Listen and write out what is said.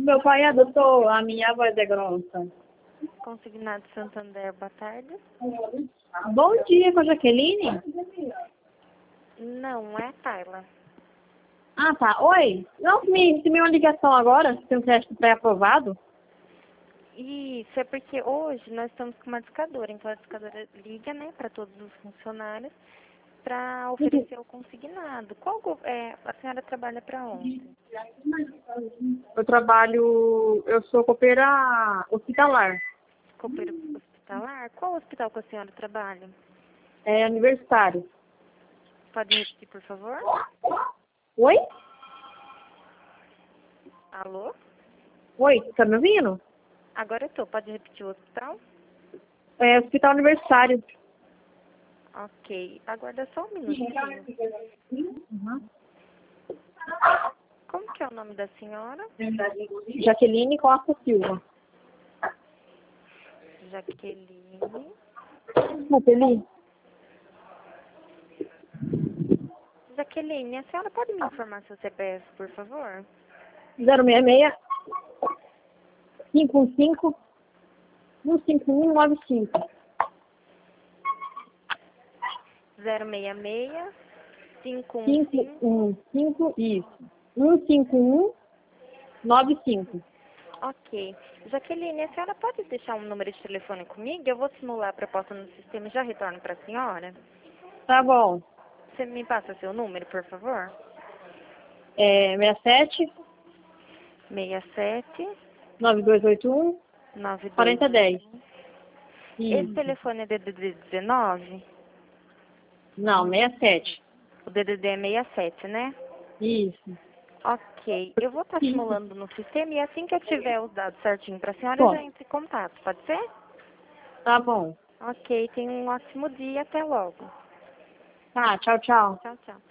Meu pai adotou, a minha voz é grossa. Consignado Santander, boa tarde. Bom dia, com a Jaqueline? Não, é a Tayla. Ah, tá. Oi. Não, se me uma ligação agora, se tem um crédito pré-aprovado. Isso, é porque hoje nós estamos com uma discadora, então a discadora liga, né, para todos os funcionários para oferecer o consignado. A senhora trabalha para onde? Eu sou copeira hospitalar. Copeiro hospitalar? Qual hospital que a senhora trabalha? É universitário. Pode me repetir, por favor? Oi? Alô? Oi, tá me ouvindo? Agora eu tô. Pode repetir o hospital? É hospital universitário. Ok. Aguarda só um minutinho. Uhum. Como que é o nome da senhora? Jaqueline Costa Silva. Jaqueline. Desculpa, Eli. Jaqueline, a senhora pode me informar seu CPF, por favor? 066 515 15195. 066 515. 515, isso. 15195. Ok. Jaqueline, a senhora pode deixar um número de telefone comigo? Eu vou simular a proposta no sistema e já retorno para a senhora. Tá bom. Você me passa seu número, por favor? É 67 67 9281 4010. 9281. Esse Isso. telefone é DDD 19? Não, 67. O DDD é 67, né? Isso. Ok. Eu vou estar simulando no sistema e assim que eu tiver os dados certinho para a senhora, eu já Bom, entro em contato. Pode ser? tá bom. Ok. Tenha um ótimo dia. Até logo. Tá, tchau, tchau. Tchau, tchau.